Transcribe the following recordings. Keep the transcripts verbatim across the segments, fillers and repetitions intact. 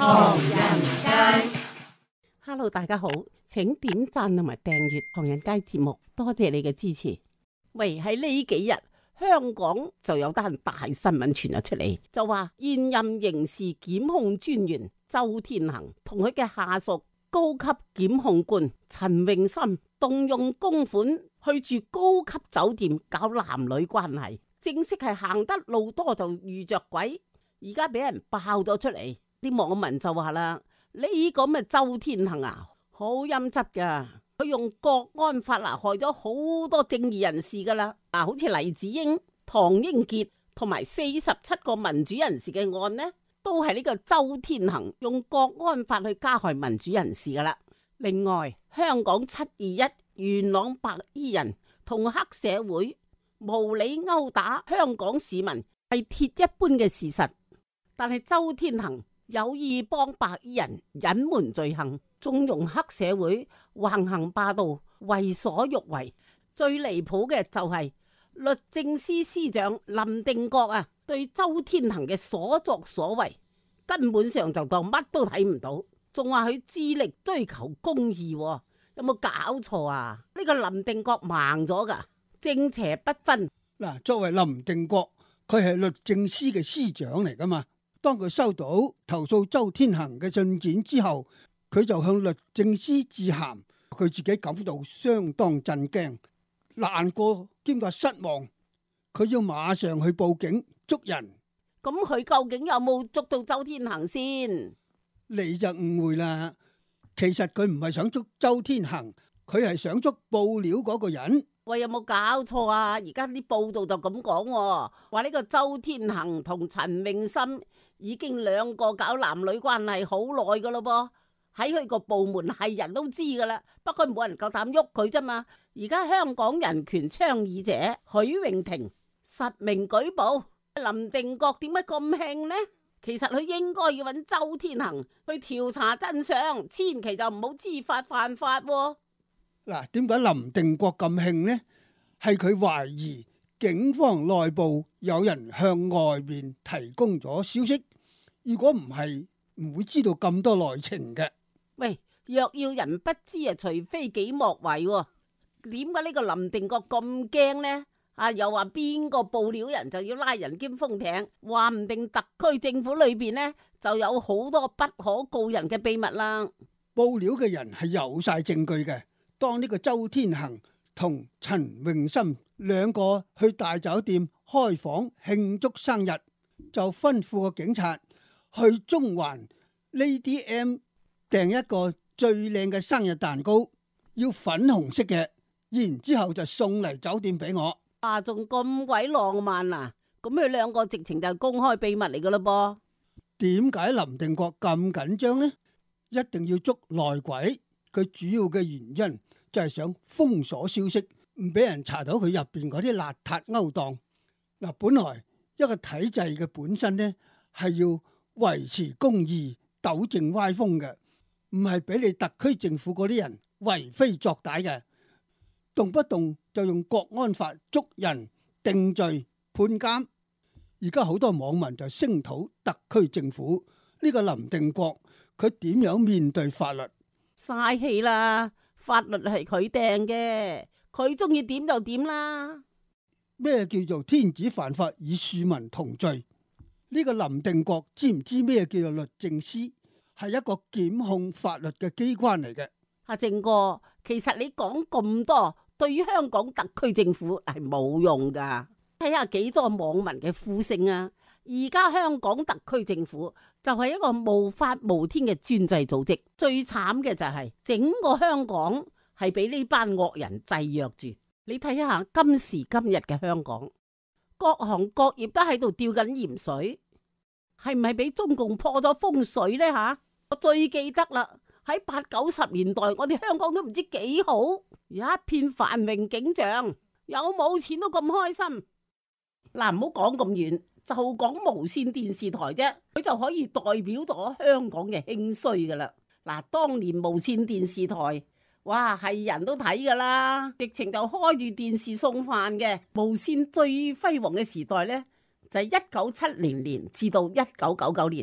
唐人街。 Hello， 大家好，請點讚同埋訂閱唐人街節目，多謝你嘅支持。喂，喺呢幾日香港就有單大新聞傳咗出嚟，就話現任刑事檢控專員周天行同佢嘅下屬高級檢控官陳詠琛動用公款去住高級酒店搞男女關係，正式係行得路多就遇着鬼，而家俾人爆咗出嚟，啲網民就話啦。呢個咁嘅周天行啊，好陰質噶，佢用國安法啊害咗好多正義人士噶啦，啊，好似黎智英、唐英傑同埋四十七個民主人士嘅案呢，都係呢個周天行用國安法去加害民主人士噶啦。另外，香港七二一元朗白衣人同黑社會無理毆打香港市民係鐵一般嘅事實，但係周天行有意幫白衣人隱瞞罪行，縱容黑社會橫行霸道、為所欲為。最離譜嘅就係律政司司長林定國啊，對周天行嘅所作所為根本上就當乜都睇唔到，仲話佢致力追求公義，有冇搞錯啊？呢個林定國盲咗噶，正邪不分。 嗱，作為林定國，佢係律政司嘅司長嚟噶嘛。當佢收到投訴周天行嘅信件之後，佢就向律政司致函，佢自己感到相當震驚、難過兼覺失望，佢要馬上去報警捉人。 咁佢究竟有冇捉到周天行先？ 你就誤會啦，其實佢唔係想捉周天行，佢係想捉報料嗰個人。 喂，有冇搞錯啊？而家啲報道就咁講，話呢個周天行同陳詠琛已經兩個搞男女關係好耐噶咯噃，喺佢個部門係人都知噶啦，不過冇人夠膽喐佢啫嘛。而家香港人權倡議者許穎婷實名舉報，林定國點解咁興呢？其實佢應該要揾周天行去調查真相，千祈就唔好知法犯法喎。 嗱，點解林定國咁興呢？係佢懷疑警方內部有人向外面提供咗消息，如果唔係唔會知道咁多內情嘅。 喂，若要人不知啊，除非己莫為喎。點解呢個林定國咁驚呢？啊，又話邊個報料人就要拉人兼封艇，話唔定特區政府裏邊呢就有好多不可告人嘅秘密啦。 報料嘅人係有晒證據嘅。當呢個周天行同陳詠琛兩個去大酒店開房慶祝生日，就吩咐個警察去中環 Lady M 訂一個最靚嘅生日蛋糕，要粉紅色嘅，然之後就送嚟酒店俾我。 啊，仲咁鬼浪漫啊！咁佢兩個直情就係公開秘密嚟噶啦噃。 點解林定國咁緊張呢？一定要捉內鬼，佢主要嘅原因就係想封鎖消息，唔俾人查到佢入邊嗰啲邋遢勾當。嗱，本來一個體制嘅本身呢，係要維持公義、糾正歪風嘅，唔係俾你特區政府嗰啲人為非作歹嘅，動不動就用國安法捉人、定罪、判監。而家好多網民就聲討特區政府呢個林定國，佢點樣面對法律？ 嘥氣啦！法律係佢定嘅，佢中意點就點啦。 咩叫做天子犯法與庶民同罪？呢個林定國知唔知咩叫做律政司？係一個檢控法律嘅機關嚟嘅。 阿正哥，其實你講咁多，對於香港特區政府係冇用噶。睇下幾多網民嘅呼聲啊！而家香港特區政府就係一個無法無天嘅專制組織，最慘嘅就係整個香港係俾呢班惡人制約住。你睇下今時今日嘅香港，各行各業都喺度吊緊鹽水，係唔係俾中共破咗風水呢？吓，我最記得啦，喺八九十年代，我哋香港都唔知幾好，一片繁榮景象，有冇錢都咁開心。嗱，唔好講咁遠，就講無綫電視台啫，佢就可以代表咗香港嘅興衰噶啦。嗱，當年無綫電視台，哇，係人都睇噶啦，直情就開住電視送飯嘅。無綫最輝煌嘅時代呢，就係一九七零年至到一九九九年啦。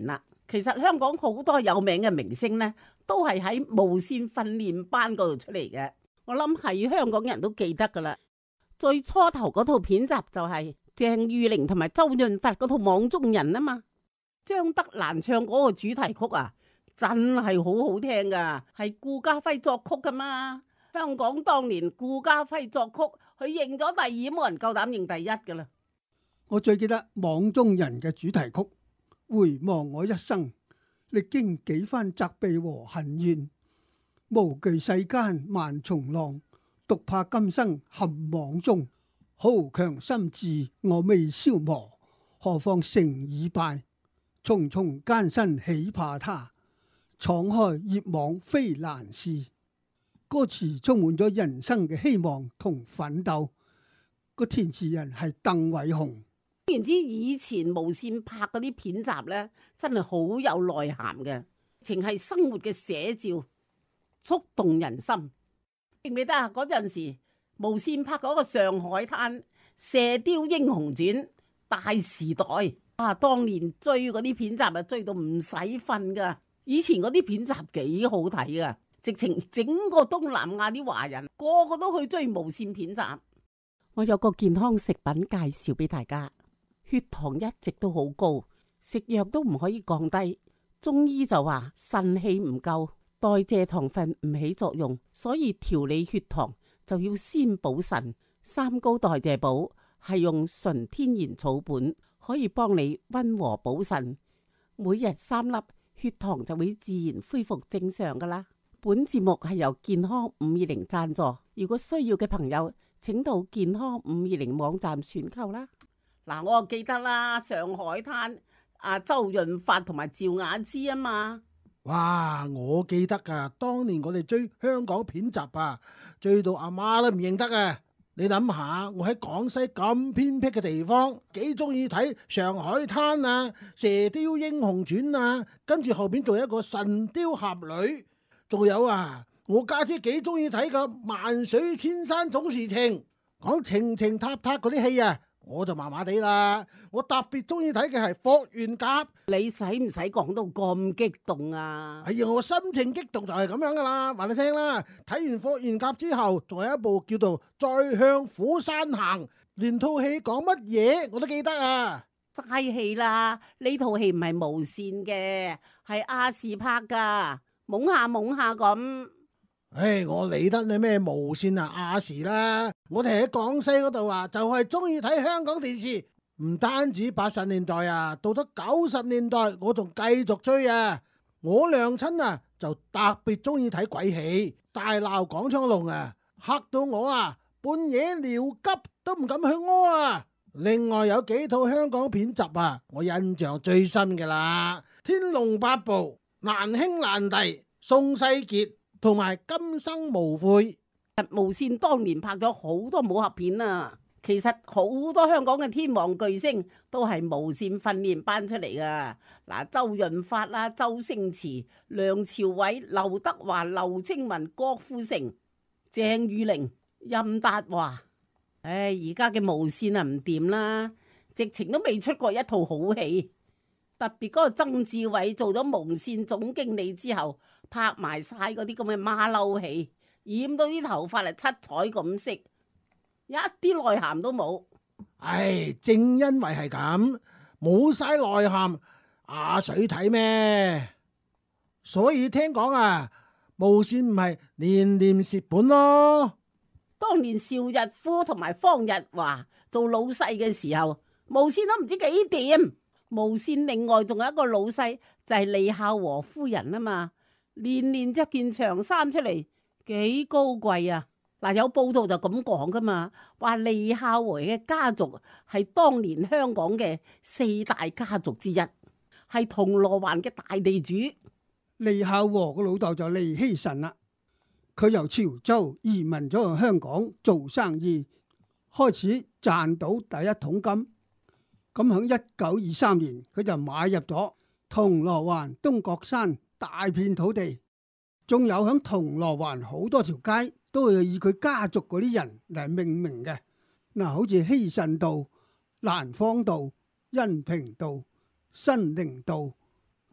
其實香港好多有名嘅明星呢，都係喺無線訓練班嗰度出嚟嘅。我諗係香港人都記得噶啦。最初頭嗰套片集就係鄭裕玲同埋周潤發嗰套《網中人》啊嘛。張德蘭唱嗰個主題曲啊，真係好好聽噶，係顧嘉輝作曲噶嘛。香港當年顧嘉輝作曲，佢認咗第二，冇人夠膽認第一噶啦。 我最記得《網中人》嘅主題曲，回望我一生，歷經幾番責備和恨怨，無懼世間萬重浪，獨怕今生陷網中。豪強心志我未消磨，何況成已敗。重重艱辛豈怕他，闖開業網非難事。歌詞充滿咗人生嘅希望同奮鬥。個填詞人係鄧偉雄。 然之以前無線拍嗰啲片集呢，真係好有內涵嘅，淨係生活嘅寫照，觸動人心。記唔記得啊？嗰陣時無線拍嗰個《上海灘》《射雕英雄傳》《大時代》啊，當年追嗰啲片集啊，追到唔使瞓噶。以前嗰啲片集幾好睇噶，直情整個東南亞啲華人個個都去追無線片集。我有個健康食品介紹俾大家。血糖一直都好高，食藥都唔可以降低。中醫就話腎氣唔夠，代謝糖分唔起作用，所以調理血糖就要先補腎。三高代謝補係用純天然草本，可以幫你溫和補腎。每日三粒，血糖就會自然恢復正常噶啦。本節目係由健康五二零贊助，如果需要嘅朋友，請到健康五二零網站選購啦。嗱，我記得啦，上海灘阿周潤發同埋趙雅芝啊嘛。 哇，我記得噶，當年我哋追香港片集啊，追到阿媽都唔認得啊！你諗下，我喺廣西咁偏僻嘅地方，幾中意睇《上海灘》啊，《射雕英雄傳》啊，跟住後邊仲有一個《神雕俠侶》，仲有啊，我家姐幾中意睇個《萬水千山總是情》，講情情塔塔嗰啲戲啊。我就麻麻地啦，我特別中意睇嘅係《霍元甲》。你使唔使講到咁激動啊？哎呀，我心情激動就係咁樣噶啦，話你聽啦。睇完《霍元甲》之後，仲有一部叫做《再向虎山行》，連套戲講乜嘢我都記得啊。 嘥氣啦，呢套戲唔係無線嘅，係亞視拍噶，懵下懵下咁。 唉，我理得你咩無線啊亞視啦，我哋喺廣西嗰度啊，就係中意睇香港電視，唔單止八十年代啊，到咗九十年代我仲繼續追啊。我娘親啊就特別中意睇鬼戲，大鬧廣昌隆啊，嚇到我啊半夜尿急都唔敢去屙啊。另外有幾套香港片集啊，我印象最深嘅啦，《天龍八部》、《難兄難弟》、《宋世傑》同埋今生無悔。 無線當年拍咗好多武俠片啊，其實好多香港嘅天王巨星都係無線訓練班出嚟噶。嗱，周潤發啦、周星馳、梁朝偉、劉德華、劉青雲、郭富城、鄭裕玲、任達華。唉，而家嘅無線啊唔掂啦，直情都未出過一套好戲。特別嗰個曾志偉做咗無線總經理之後，拍埋晒嗰啲咁嘅馬騮戲，染到啲頭髮係七彩咁色，一啲內涵都冇。 唉，正因為係咁，冇晒內涵，阿水睇咩？所以聽講啊，無線唔係年年蝕本咯。 當年邵逸夫同埋方日華做老細嘅時候，無線都唔知幾掂。無線另外仲有一個老細就係李孝和夫人啊嘛，年年着件長衫出嚟，幾高貴啊！嗱，有報道就咁講噶嘛，話李孝和嘅家族係當年香港嘅四大家族之一，係銅鑼灣嘅大地主。 李孝和個老豆就李希臣啦，佢由潮州移民咗去香港做生意，開始賺到第一桶金。咁喺一九二三年，佢就買入咗銅鑼灣東角山大片土地，仲有喺銅鑼灣好多條街都係以佢家族嗰啲人嚟命名嘅。嗱，好似希慎道、蘭芳道、恩平道、新寧道、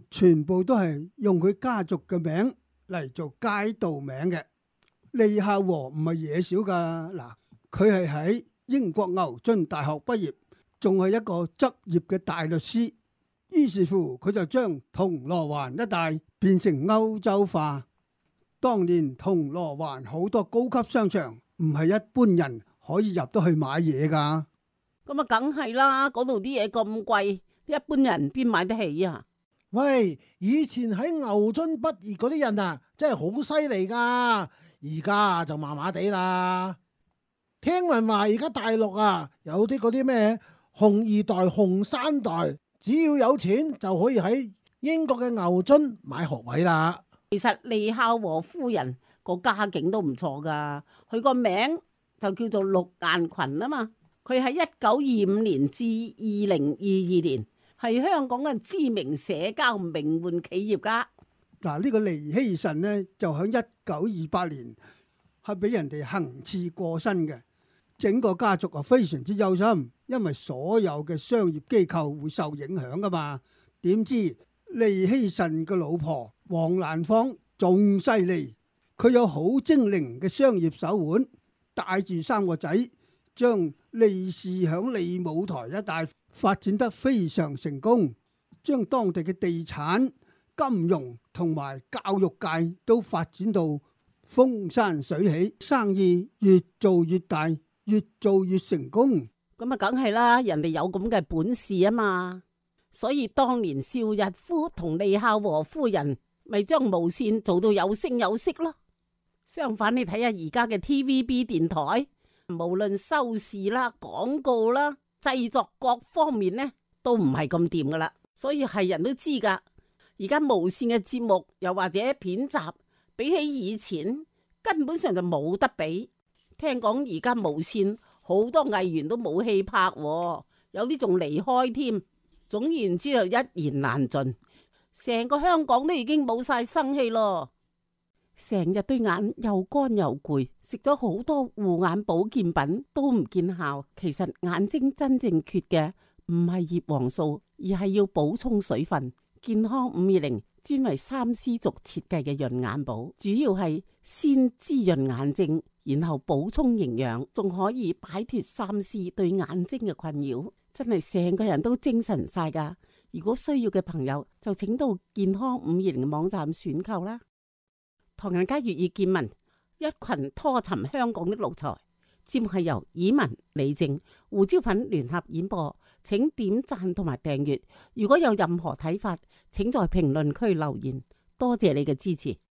全部都係用佢家族嘅名嚟做街道名嘅。利孝和唔係嘢少噶，嗱，佢係喺英國牛津大學畢業，仲係一個執業嘅大律師。於是乎，佢就將銅鑼灣一帶變成歐洲化。當年銅鑼灣好多高級商場，唔係一般人可以入得去買嘢噶。 咁啊，梗係啦，嗰度啲嘢咁貴，一般人邊買得起啊？ 喂，以前喺牛津畢業嗰啲人啊，真係好犀利噶，而家就麻麻地啦。聽聞話而家大陸啊，有啲嗰啲咩紅二代、紅三代，只要有錢就可以喺英國嘅牛津買學位啦。 其實利孝和夫人個家境都唔錯噶，佢個名就叫做陸雁群啊嘛。佢喺一九二五年至二零二二年係香港嘅知名社交名媛企業家。 嗱，呢個利希慎呢，就喺一九二八年係俾人哋行刺過身嘅。整個家族啊非常之憂心，因為所有嘅商業機構會受影響噶嘛。點知利希慎嘅老婆黃蘭芳仲犀利，佢有好精靈嘅商業手腕，帶住三個仔，將利氏響利舞台一帶發展得非常成功，將當地嘅地產、金融同埋教育界都發展到風生水起，生意越做越大，越做越成功。 咁啊，梗係啦，人哋有咁嘅本事啊嘛。所以當年邵逸夫同利孝和夫人咪將無綫做到有聲有色咯。相反，你睇下而家嘅 T V B 電台，無論收視啦、廣告啦、製作各方面呢，都唔係咁掂噶啦。所以係人都知噶，而家無綫嘅節目又或者片集，比起以前根本上就冇得比。聽講而家無綫好多藝員都冇戲拍，有啲仲離開添。總言之就一言難盡，成個香港都已經冇晒生氣咯。成日對眼又乾又攰，食咗好多護眼保健品都唔見效。其實眼睛真正缺嘅唔係葉黃素，而係要補充水分。健康五二零專為三絲族設計嘅潤眼寶，主要係先滋潤眼睛，然後補充營養，仲可以擺脫三絲對眼睛嘅困擾。真係成個人都精神晒噶。如果需要嘅朋友就請到健康五二零嘅網站選購啦。唐人街粵語見聞，一群拖沉香港的奴才。節目係由以文、李靜、胡椒粉聯合演播，請點讚同埋訂閱。如果有任何睇法，請在評論區留言。多謝你嘅支持。